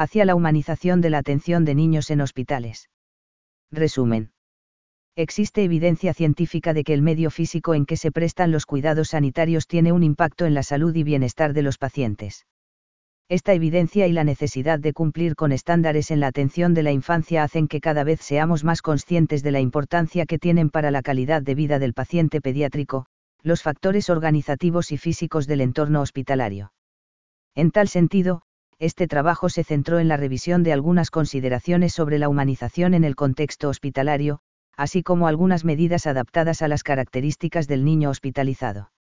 hacia la humanización de la atención de niños en hospitales. Resumen. Existe evidencia científica de que el medio físico en que se prestan los cuidados sanitarios tiene un impacto en la salud y bienestar de los pacientes. Esta evidencia y la necesidad de cumplir con estándares en la atención de la infancia hacen que cada vez seamos más conscientes de la importancia que tienen para la calidad de vida del paciente pediátrico, los factores organizativos y físicos del entorno hospitalario. En tal sentido, este trabajo se centró en la revisión de algunas consideraciones sobre la humanización en el contexto hospitalario, así como algunas medidas adaptadas a las características del niño hospitalizado.